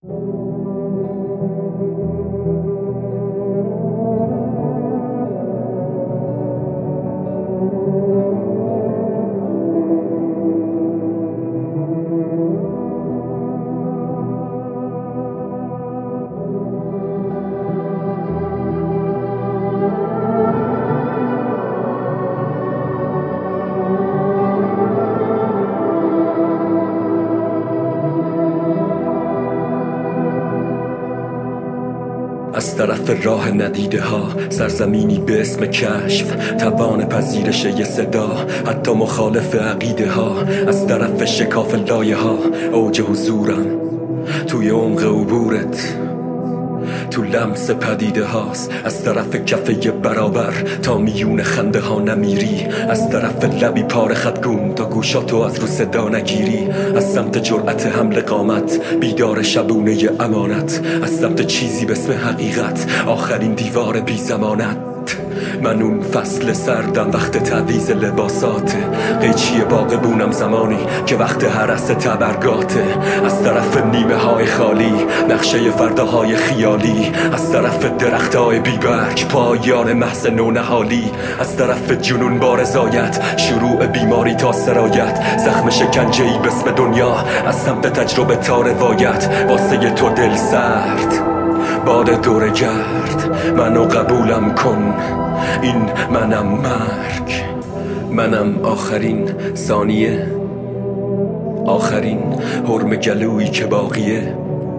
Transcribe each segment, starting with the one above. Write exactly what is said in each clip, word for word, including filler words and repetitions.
از طرف راه ندیده ها، سرزمینی به اسم کشف، توان پذیرش یه صدا، حتی مخالف عقیده ها. از طرف شکاف لایه ها، اوج حضورم توی عمق عبورت، تو لمس پدیده هاست. از طرف کفه برابر تا میون خنده ها نمیری، از طرف لبی پاره خطگون تا گوشاتو از رو صدا نگیری. از سمت جرأت حمل قامت، بیدار شبونه امانت، از سمت چیزی به اسم حقیقت، آخرین دیوار بی زمانت. من اون فصل سردم وقت تعویض لباساته، قیچی باغبونم زمانی که وقت هرس تبرگاته. از طرف نیمه های خالی، نقشه فرداهای خیالی، از طرف درخت های بیبرگ، پایان محض نونهالی. از طرف جنون با رضایت، شروع بیماری تا سرایت، زخم شکنجه‌ای به اسم دنیا، از سمت تجربه تا روایت. واسه تو دل سرد باد دوره گرد، منو قبولم کن، این منم مرگ، منم آخرین ثانیه، آخرین حرم گلویی که باقیه.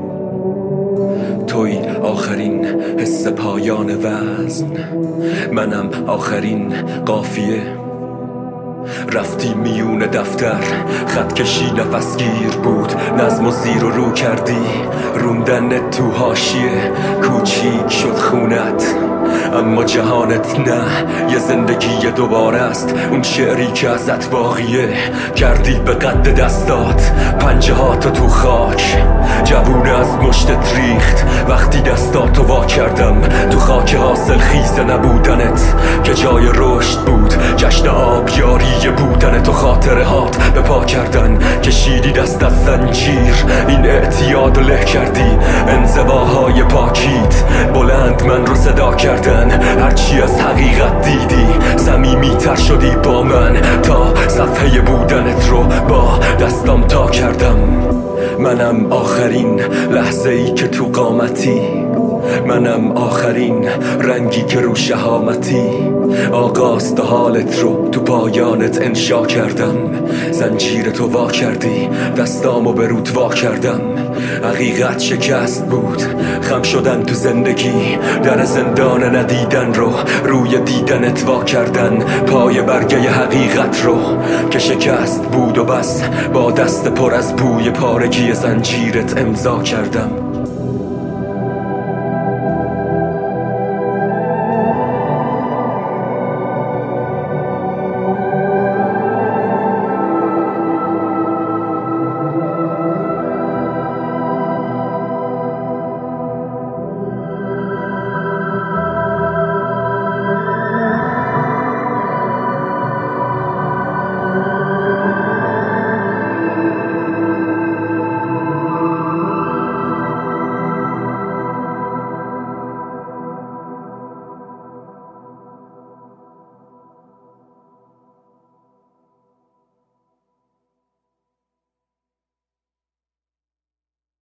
توی آخرین حس پایان وزن، منم آخرین قافیه. رفتی میون دفتر، خط کشی نفسگیر بود، نظم و زیر و رو کردی، روندن تو حاشیه. کوچیک شد خونت اما جهانت نه، یه زندگی دوباره است، اون شعری که ازت باقیه. کردی به قد دستات پنجه هاتو تو خاک، جوونه از مشتت ریخت وقتی دستاتو وا کردم. تو خاک حاصل خیز نبودنت که جای رشد بود، جشن آبیاری بودنت و خاطره هات به پا کردن. کشیدی دست از زنجیر، این اعتیاد له کردی، انزواهای پاکیت بلند من رو صدا کردن. هرچی از حقیقت دیدی صمیمی تر شدی با من، تا صفحه بودنت رو با دستام تا کردم. منم آخرین لحظه ای که تو قامتی، منم آخرین رنگی که رو شهامتی. آغاز تا حالت رو تو پایانت انشا کردم، زنجیرتو وا کردی دستامو به رود وا کردم. حقیقت شکست بود، خم شدن تو زندگی، در زندان ندیدن رو روی دیدنت وا کردن. پای برگه حقیقت رو که شکست بود و بس، با دست پر از بوی پارگی زنجیرت امضا کردم.